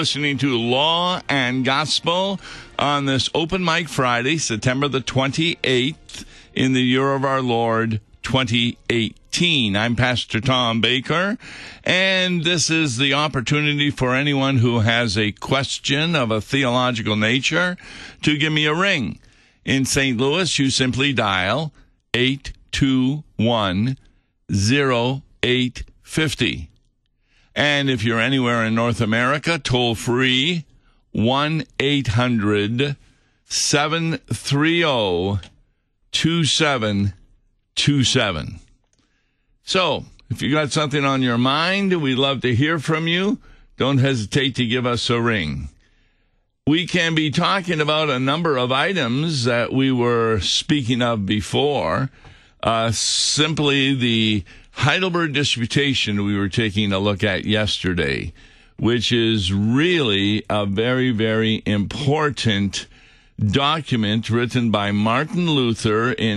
listening to Law and Gospel on this Open Mic Friday, September the 28th, in the year of our Lord, 2018. I'm Pastor Tom Baker, and this is the opportunity for anyone who has a question of a theological nature to give me a ring. In St. Louis, you simply dial 821-0850. And if you're anywhere in North America, toll free 1-800-730-2727. So, if you got something on your mind, we'd love to hear from you. Don't hesitate to give us a ring. We can be talking about a number of items that we were speaking of before. Simply the Heidelberg Disputation we were taking a look at yesterday, which is really a very, very important document written by Martin Luther in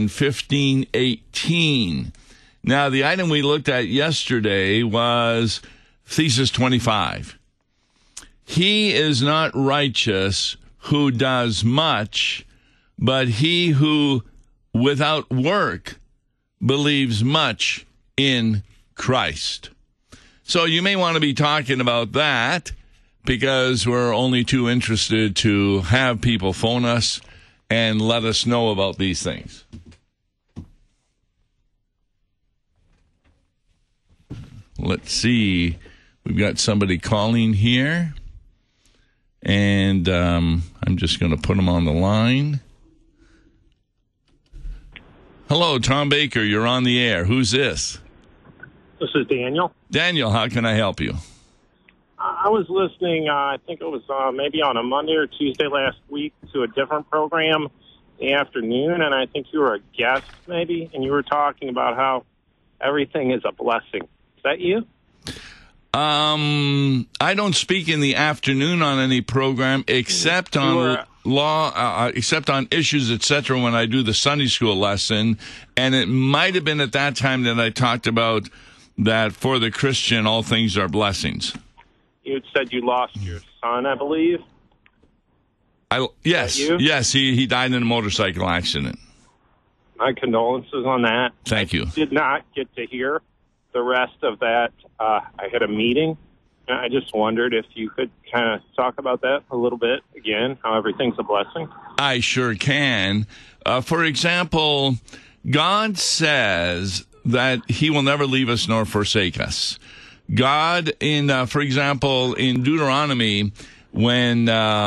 1518. Now, the item we looked at yesterday was Thesis 25. He is not righteous who does much, but he who without work believes much in Christ. So you may want to be talking about that because we're only too interested to have people phone us and let us know about these things. Let's see. We've got somebody calling here, and I'm just going to put them on the line. Hello, Tom Baker. You're on the air. Who's this? This is Daniel. Daniel, how can I help you? I was listening, I think it was maybe on a Monday or Tuesday last week, to a different program in the afternoon, and I think you were a guest maybe, and you were talking about how everything is a blessing. Is that you? I don't speak in the afternoon on any program except on law, except on issues, etc., when I do the Sunday school lesson, and it might have been at that time that I talked about that for the Christian, all things are blessings. You had said you lost your son, I believe. Yes, he died in a motorcycle accident. My condolences on that. Thank you. I did not get to hear the rest of that. I had a meeting, and I just wondered if you could kind of talk about that a little bit again, how everything's a blessing. I sure can. For example, God says that he will never leave us nor forsake us. God, for example, in Deuteronomy, when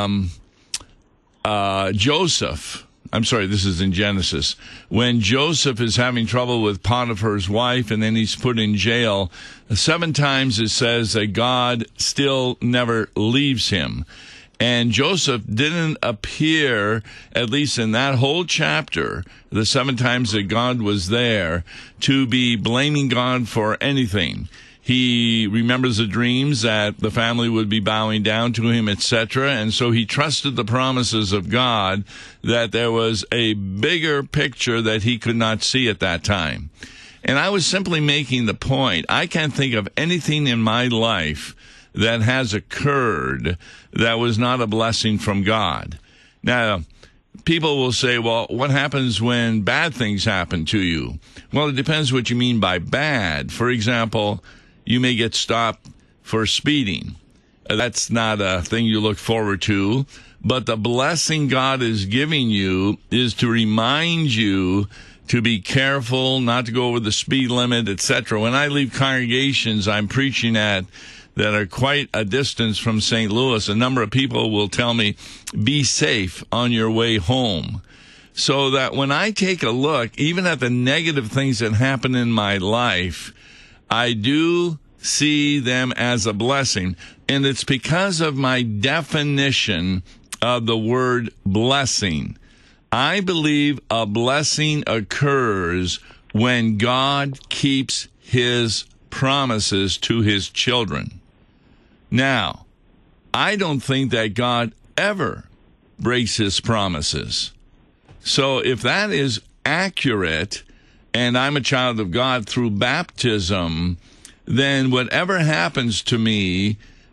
Joseph, I'm sorry, this is in Genesis, when Joseph is having trouble with Potiphar's wife and then he's put in jail, 7 times it says that God still never leaves him. And Joseph didn't appear, at least in that whole chapter, the 7 times that God was there, to be blaming God for anything. He remembers the dreams that the family would be bowing down to him, etc., and so he trusted the promises of God that there was a bigger picture that he could not see at that time. And I was simply making the point, I can't think of anything in my life that has occurred that was not a blessing from God. Now, people will say, well, what happens when bad things happen to you? Well, it depends what you mean by bad. For example, you may get stopped for speeding. That's not a thing you look forward to. But the blessing God is giving you is to remind you to be careful, not to go over the speed limit, etc. When I leave congregations I'm preaching at that are quite a distance from St. Louis, a number of people will tell me, be safe on your way home. So that when I take a look, even at the negative things that happen in my life, I do see them as a blessing. And it's because of my definition of the word blessing. I believe a blessing occurs when God keeps his promises to his children. Now, I don't think that God ever breaks his promises. So if that is accurate, and I'm a child of God through baptism, then whatever happens to me,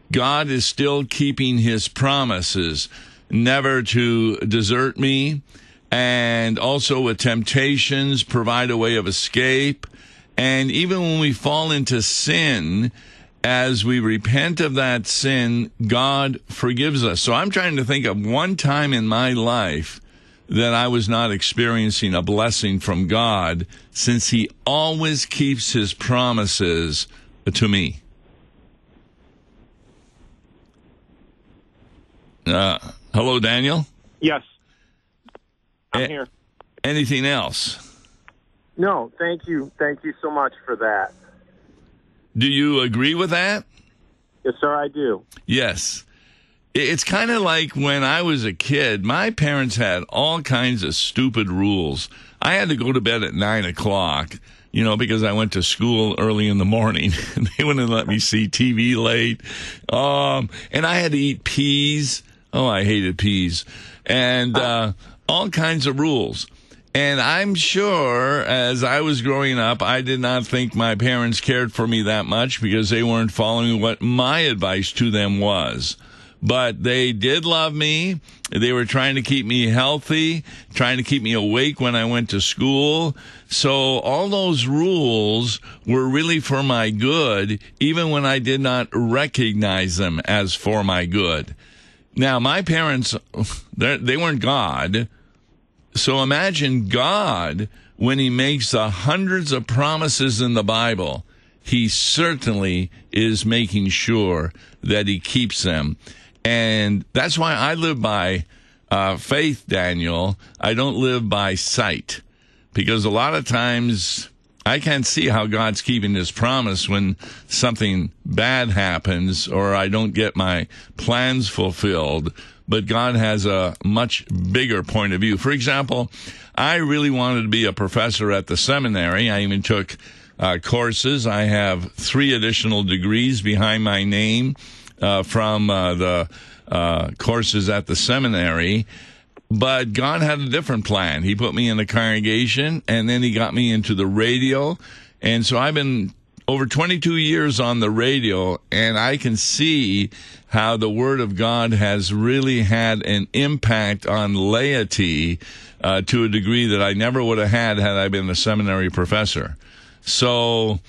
God is still keeping his promises, never to desert me, and also with temptations, provide a way of escape. And even when we fall into sin, as we repent of that sin, God forgives us. So I'm trying to think of one time in my life that I was not experiencing a blessing from God, since he always keeps his promises to me. Hello, Daniel? Yes. I'm here. Anything else? No, thank you. Thank you so much for that. Do you agree with that? Yes, sir, I do. Yes. It's kind of like when I was a kid, my parents had all kinds of stupid rules. I had to go to bed at 9 o'clock, because I went to school early in the morning. They wouldn't let me see TV late. And I had to eat peas. Oh, I hated peas. And all kinds of rules. And I'm sure as I was growing up, I did not think my parents cared for me that much because they weren't following what my advice to them was. But they did love me. They were trying to keep me healthy, trying to keep me awake when I went to school. So all those rules were really for my good, even when I did not recognize them as for my good. Now, my parents, they weren't God. So imagine God, when he makes the hundreds of promises in the Bible, he certainly is making sure that he keeps them. And that's why I live by faith, Daniel. I don't live by sight. Because a lot of times I can't see how God's keeping his promise when something bad happens or I don't get my plans fulfilled. But God has a much bigger point of view. For example, I really wanted to be a professor at the seminary. I even took courses. I have 3 additional degrees behind my name from the courses at the seminary. But God had a different plan. He put me in the congregation, and then he got me into the radio. And so I've been over 22 years on the radio, and I can see how the Word of God has really had an impact on laity to a degree that I never would have had I been a seminary professor. So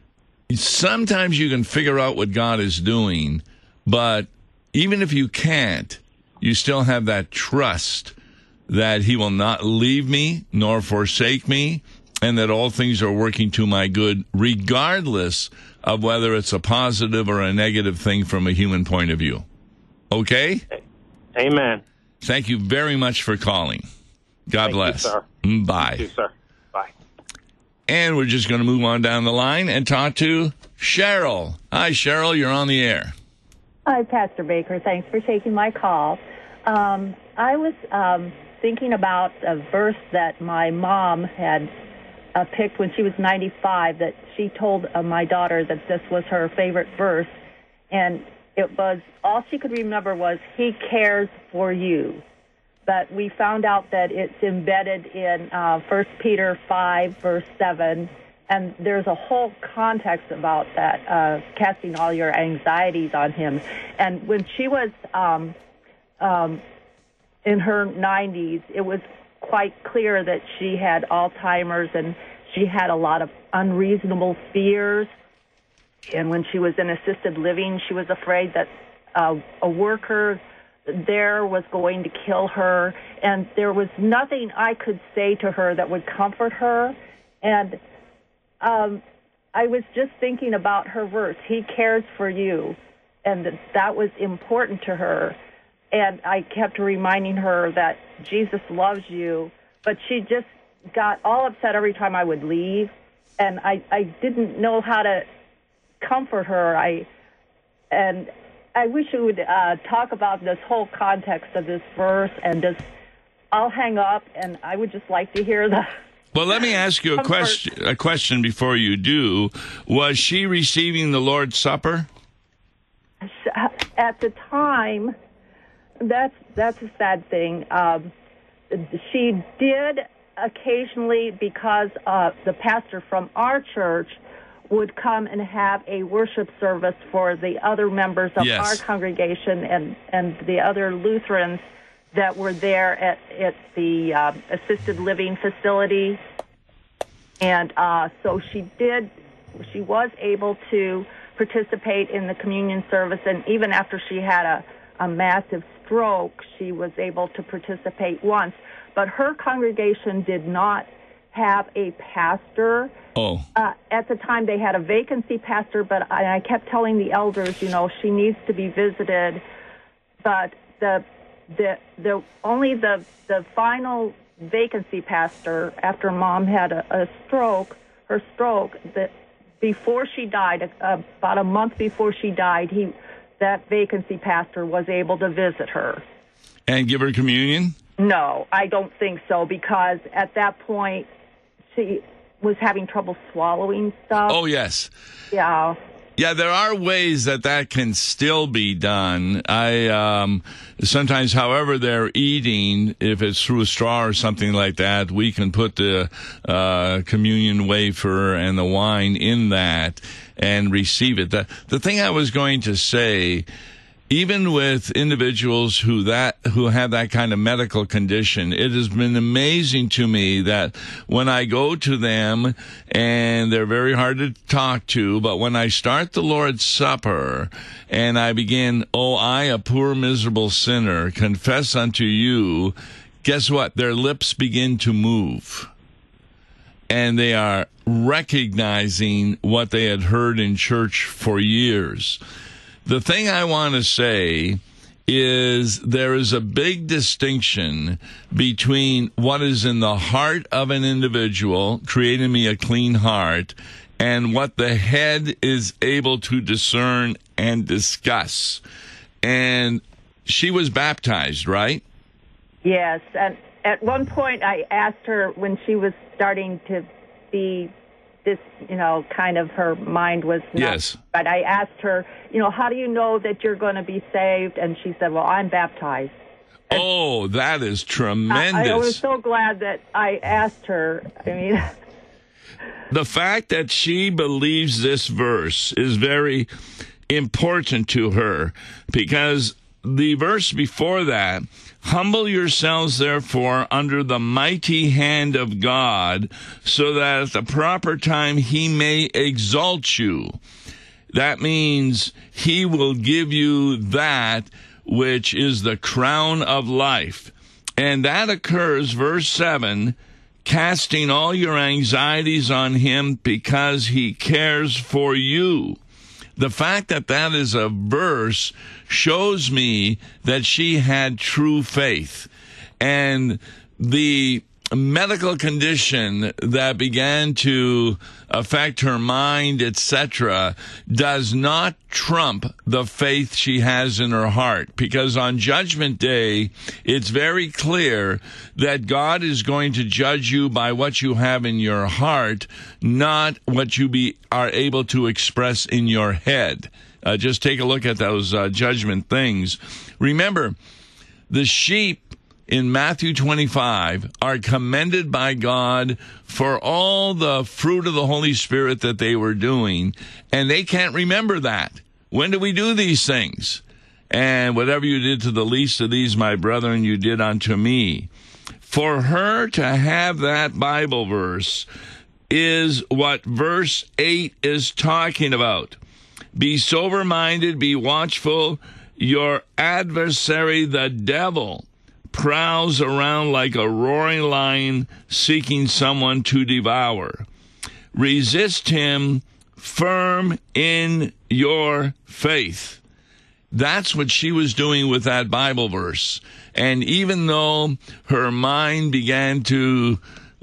sometimes you can figure out what God is doing, but even if you can't, you still have that trust that he will not leave me nor forsake me, and that all things are working to my good, regardless of whether it's a positive or a negative thing from a human point of view. Okay? Amen. Thank you very much for calling. God bless. Thank you, sir. Bye. Thank you, sir. Bye. And we're just going to move on down the line and talk to Cheryl. Hi, Cheryl. You're on the air. Hi, Pastor Baker. Thanks for taking my call. I was thinking about a verse that my mom had picked when she was 95, that she told my daughter that this was her favorite verse, and it was, all she could remember was, he cares for you. But we found out that it's embedded in 1 Peter 5, verse 7, and there's a whole context about that, casting all your anxieties on him. And when she was in her 90s, it was quite clear that she had Alzheimer's and she had a lot of unreasonable fears. And when she was in assisted living, she was afraid that a worker there was going to kill her. And there was nothing I could say to her that would comfort her. And I was just thinking about her verse, he cares for you, and that was important to her. And I kept reminding her that Jesus loves you, but she just got all upset every time I would leave, and I didn't know how to comfort her. And I wish we would talk about this whole context of this verse, and just, I'll hang up, and I would just like to hear the... Well, let me ask you a question before you do. Was she receiving the Lord's Supper? At the time, that's a sad thing. She did occasionally, because the pastor from our church would come and have a worship service for the other members of Yes. our congregation and the other Lutherans that were there at the assisted living facility. And so she was able to participate in the communion service, and even after she had a massive stroke, she was able to participate once. But her congregation did not have a pastor. Oh. At the time, they had a vacancy pastor, but I kept telling the elders, she needs to be visited. But the final vacancy pastor, after Mom had her stroke, that before she died, about a month before she died, that vacancy pastor was able to visit her. And give her communion? No, I don't think so, because at that point, she was having trouble swallowing stuff. Oh, yes. Yeah. Yeah, there are ways that can still be done. Sometimes, however they're eating, if it's through a straw or something like that, we can put the communion wafer and the wine in that and receive it. The thing I was going to say, even with individuals who have that kind of medical condition, it has been amazing to me that when I go to them, and they're very hard to talk to, but when I start the Lord's Supper and I begin, "Oh, I, a poor miserable sinner, confess unto you," guess what? Their lips begin to move. And they are recognizing what they had heard in church for years. The thing I want to say is there is a big distinction between what is in the heart of an individual, creating me a clean heart, and what the head is able to discern and discuss. And she was baptized, right? Yes, and at one point I asked her when she was starting to be this, kind of her mind was not. Yes. But I asked her, how do you know that you're going to be saved? And she said, well, I'm baptized. Oh, that is tremendous. I was so glad that I asked her. The fact that she believes this verse is very important to her, because the verse before that, "Humble yourselves, therefore, under the mighty hand of God, so that at the proper time he may exalt you." That means he will give you that which is the crown of life. And that occurs, verse 7, "Casting all your anxieties on him because he cares for you." The fact that is a verse shows me that she had true faith. And the medical condition that began to affect her mind, etc., does not trump the faith she has in her heart. Because on Judgment Day, it's very clear that God is going to judge you by what you have in your heart, not what you are able to express in your head. Just take a look at those judgment things. Remember, the sheep in Matthew 25 are commended by God for all the fruit of the Holy Spirit that they were doing, and they can't remember that. When do we do these things? And whatever you did to the least of these, my brethren, you did unto me. For her to have that Bible verse is what verse 8 is talking about. Be sober-minded, be watchful. Your adversary, the devil, prowls around like a roaring lion seeking someone to devour. Resist him firm in your faith. That's what she was doing with that Bible verse. And even though her mind began to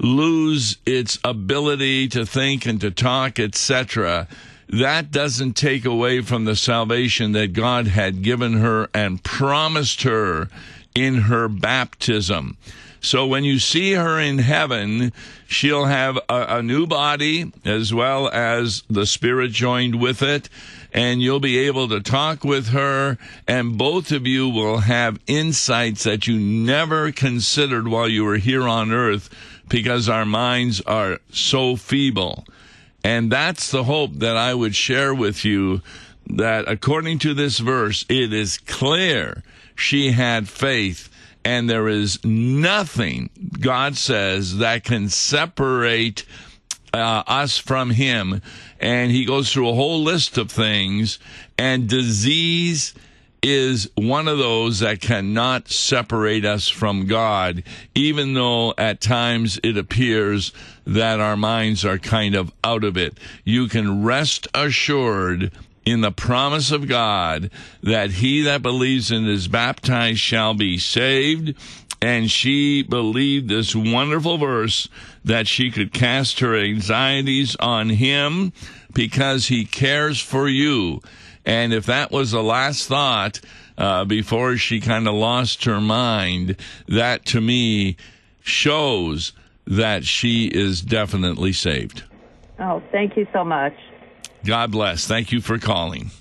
lose its ability to think and to talk, etc., that doesn't take away from the salvation that God had given her and promised her in her baptism. So when you see her in heaven, she'll have a new body as well as the Spirit joined with it, and you'll be able to talk with her, and both of you will have insights that you never considered while you were here on earth, because our minds are so feeble. And that's the hope that I would share with you, that according to this verse, it is clear she had faith, and there is nothing, God says, that can separate us from him. And he goes through a whole list of things, and disease is one of those that cannot separate us from God, even though at times it appears that our minds are kind of out of it. You can rest assured in the promise of God that he that believes and is baptized shall be saved. And she believed this wonderful verse that she could cast her anxieties on him because he cares for you. And if that was the last thought before she kind of lost her mind, that to me shows that she is definitely saved. Oh, thank you so much. God bless. Thank you for calling.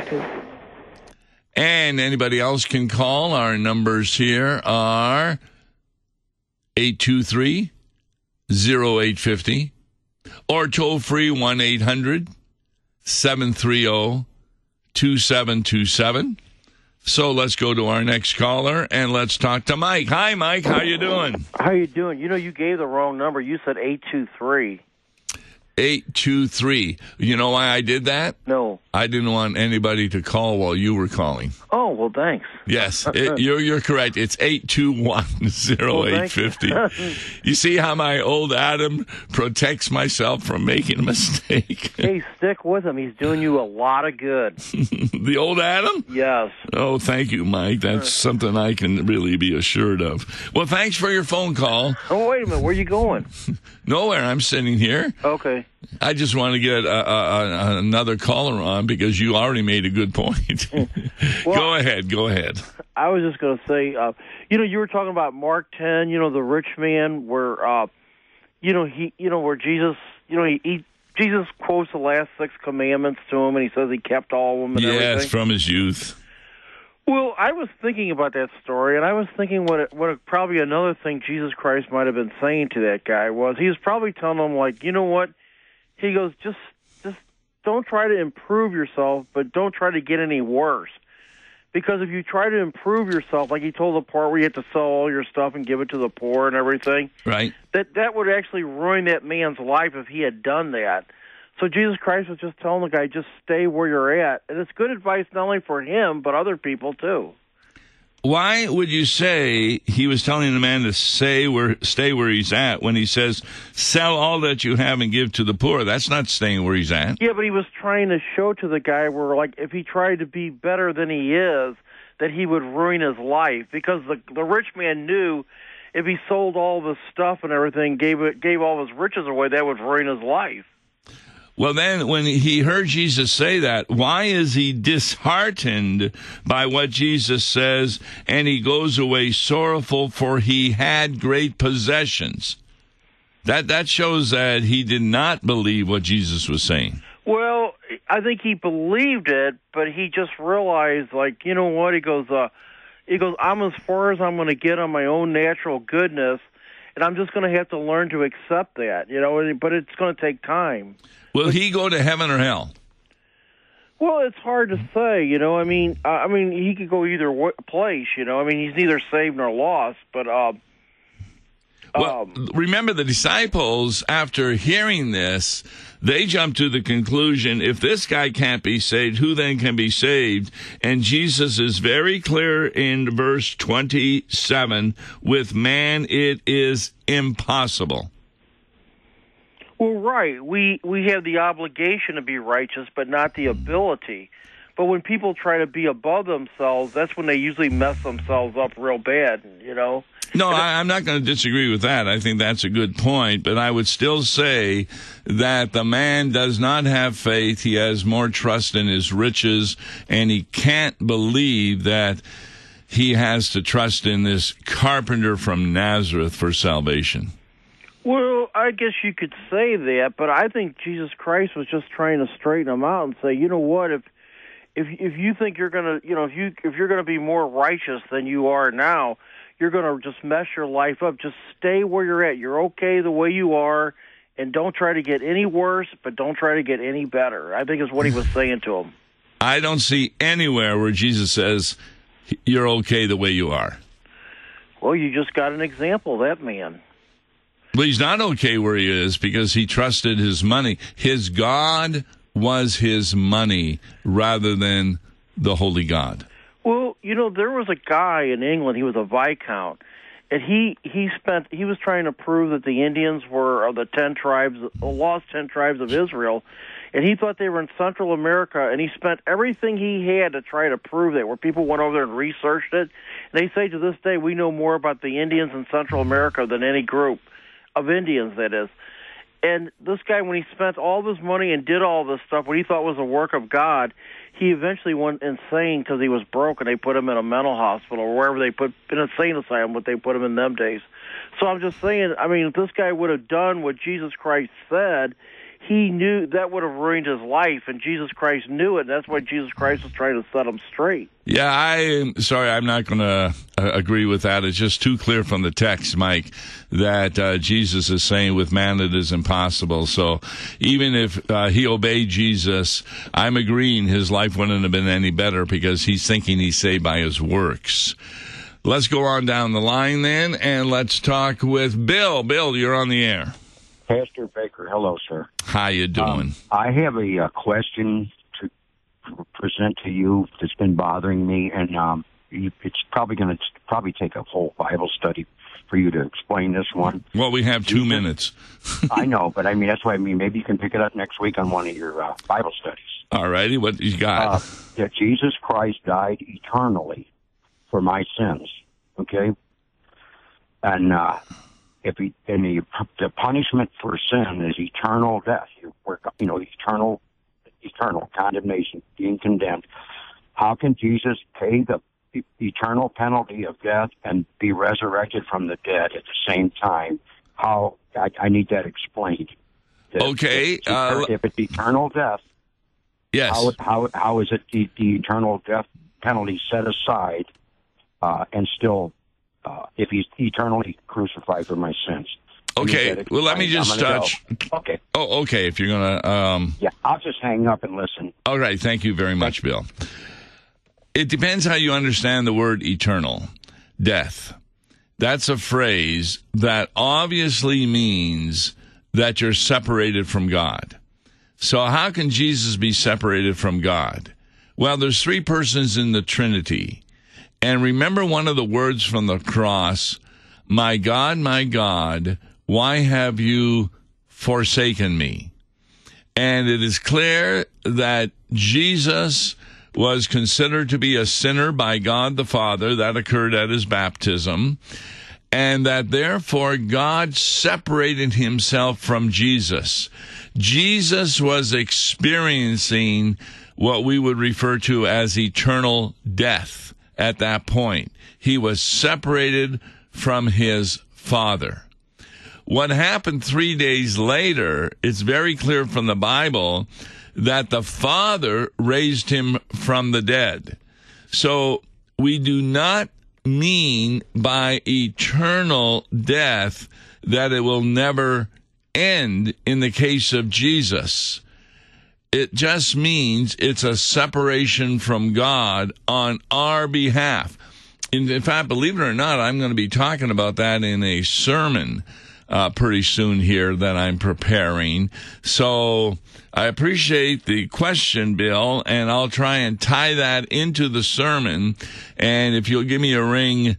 And anybody else can call. Our numbers here are 823-0850 or toll free 1-800-730-2727. So let's go to our next caller and let's talk to Mike. Hi, Mike. How you doing? How you doing? You know, you gave the wrong number. You said 823. 823. You know why I did that? No. I didn't want anybody to call while you were calling. Oh, well, thanks. Yes, you're correct. It's 821-0850. You see how my old Adam protects myself from making a mistake? Hey, stick with him. He's doing you a lot of good. The old Adam? Yes. Oh, thank you, Mike. That's something I can really be assured of. Well, thanks for your phone call. Oh, wait a minute. Where are you going? Nowhere. I'm sitting here. Okay. I just want to get another caller on because you already made a good point. Well, Go ahead. I was just going to say, you were talking about Mark 10, the rich man where, where Jesus, Jesus quotes the last 6 commandments to him, and he says he kept all of them and everything. Yes, from his youth. Well, I was thinking about that story, and I was thinking what probably another thing Jesus Christ might have been saying to that guy was he was probably telling him, like, you know what? He goes, just don't try to improve yourself, but don't try to get any worse. Because if you try to improve yourself, like he told the part where you have to sell all your stuff and give it to the poor and everything, right? That would actually ruin that man's life if he had done that. So Jesus Christ was just telling the guy, just stay where you're at. And it's good advice not only for him, but other people too. Why would you say he was telling the man to stay where he's at when he says, sell all that you have and give to the poor? That's not staying where he's at. Yeah, but he was trying to show to the guy where, like, if he tried to be better than he is, that he would ruin his life. Because the rich man knew if he sold all the stuff and everything, gave all his riches away, that would ruin his life. Well, then, when he heard Jesus say that, why is he disheartened by what Jesus says, and he goes away sorrowful, for he had great possessions? That shows that he did not believe what Jesus was saying. Well, I think he believed it, but he just realized, like, you know what? He goes, I'm as far as I'm going to get on my own natural goodness, and I'm just going to have to learn to accept that, but it's going to take time. Will he go to heaven or hell? Well, it's hard to say, I mean, he could go either place, he's neither saved nor lost, but remember the disciples, after hearing this, they jumped to the conclusion, if this guy can't be saved, who then can be saved? And Jesus is very clear in verse 27, with man it is impossible. Well, right. We have the obligation to be righteous, but not the ability. But when people try to be above themselves, that's when they usually mess themselves up real bad, No, I'm not going to disagree with that. I think that's a good point. But I would still say that the man does not have faith. He has more trust in his riches, and he can't believe that he has to trust in this carpenter from Nazareth for salvation. Well, I guess you could say that, but I think Jesus Christ was just trying to straighten him out and say, you know what, if you think you're gonna, if you're gonna be more righteous than you are now, you're gonna just mess your life up. Just stay where you're at. You're okay the way you are, and don't try to get any worse, but don't try to get any better. I think is what he was saying to him. I don't see anywhere where Jesus says you're okay the way you are. Well, you just got an example, that man. Well, he's not okay where he is because he trusted his money. His God was his money rather than the holy God. Well, there was a guy in England, he was a Viscount, and he was trying to prove that the Indians were of the lost 10 tribes of Israel, and he thought they were in Central America, and he spent everything he had to try to prove that, where people went over there and researched it. And they say to this day, we know more about the Indians in Central America than any group of Indians, that is. And this guy, when he spent all this money and did all this stuff, what he thought was a work of God, he eventually went insane because he was broke, and they put him in a mental hospital or wherever they put, an insane asylum, what they put him in them days. So I'm just saying, if this guy would have done what Jesus Christ said, he knew that would have ruined his life, and Jesus Christ knew it, and that's why Jesus Christ was trying to set him straight. Yeah, I'm sorry, I'm not going to agree with that. It's just too clear from the text, Mike, that Jesus is saying with man it is impossible. So even if he obeyed Jesus, I'm agreeing his life wouldn't have been any better because he's thinking he's saved by his works. Let's go on down the line then, and let's talk with Bill. Bill, you're on the air. Pastor Baker, hello, sir. How you doing? I have a question to present to you that's been bothering me, and it's probably going to take a whole Bible study for you to explain this one. Well, we have 2 minutes. I know, but that's why maybe you can pick it up next week on one of your Bible studies. All righty, what you got? That Jesus Christ died eternally for my sins, okay? And the punishment for sin is eternal death. Eternal condemnation, being condemned. How can Jesus pay the eternal penalty of death and be resurrected from the dead at the same time? How? I need that explained. Okay. If it's eternal death, yes. How is it the eternal death penalty set aside and still? If he's eternally crucified for my sins. Okay, well, let me just touch. Okay. Oh, okay, if you're going to... Yeah, I'll just hang up and listen. All right, thank you very much, Bill. It depends how you understand the word eternal. Death. That's a phrase that obviously means that you're separated from God. So how can Jesus be separated from God? Well, there's 3 persons in the Trinity. And remember one of the words from the cross, my God, why have you forsaken me? And it is clear that Jesus was considered to be a sinner by God the Father. That occurred at his baptism. And that therefore God separated himself from Jesus. Jesus was experiencing what we would refer to as eternal death. At that point, he was separated from his Father. What happened 3 days later, it's very clear from the Bible that the Father raised him from the dead. So we do not mean by eternal death that it will never end in the case of Jesus. It just means it's a separation from God on our behalf. In fact, believe it or not, I'm going to be talking about that in a sermon pretty soon here that I'm preparing. So I appreciate the question, Bill, and I'll try and tie that into the sermon. And if you'll give me a ring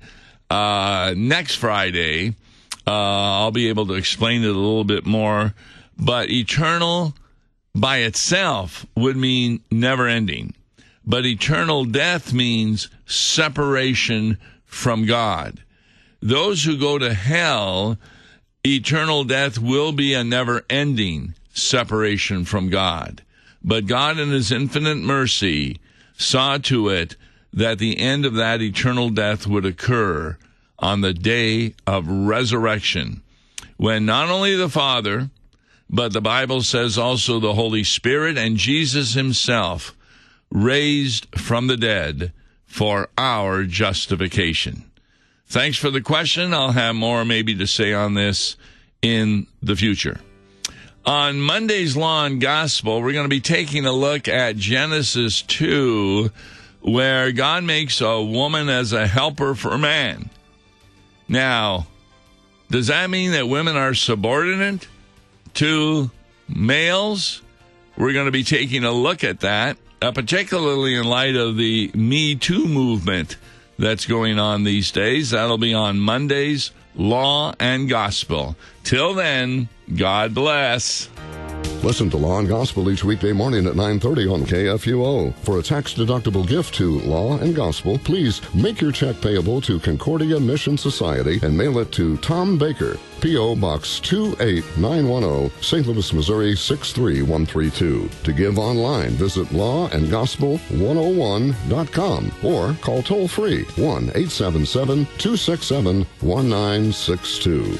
next Friday, I'll be able to explain it a little bit more. But eternal by itself would mean never ending. But eternal death means separation from God. Those who go to hell, eternal death will be a never ending separation from God. But God in his infinite mercy saw to it that the end of that eternal death would occur on the day of resurrection, when not only the Father, but the Bible says also the Holy Spirit and Jesus himself raised from the dead for our justification. Thanks for the question. I'll have more maybe to say on this in the future. On Monday's Law and Gospel, we're going to be taking a look at Genesis 2, where God makes a woman as a helper for man. Now, does that mean that women are subordinate to males? We're going to be taking a look at that, particularly in light of the Me Too movement that's going on these days. That'll be on Monday's Law and Gospel. Till then, God bless. Listen to Law and Gospel each weekday morning at 9:30 on KFUO. For a tax-deductible gift to Law and Gospel, please make your check payable to Concordia Mission Society and mail it to Tom Baker, P.O. Box 28910, St. Louis, Missouri 63132. To give online, visit lawandgospel101.com or call toll-free 1-877-267-1962.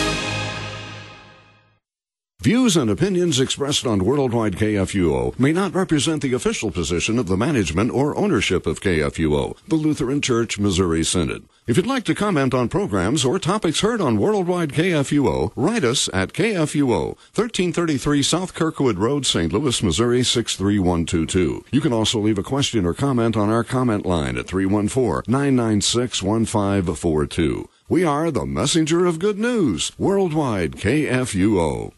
Views and opinions expressed on Worldwide KFUO may not represent the official position of the management or ownership of KFUO, the Lutheran Church Missouri Synod. If you'd like to comment on programs or topics heard on Worldwide KFUO, write us at KFUO, 1333 South Kirkwood Road, St. Louis, Missouri 63122. You can also leave a question or comment on our comment line at 314-996-1542. We are the messenger of good news, Worldwide KFUO.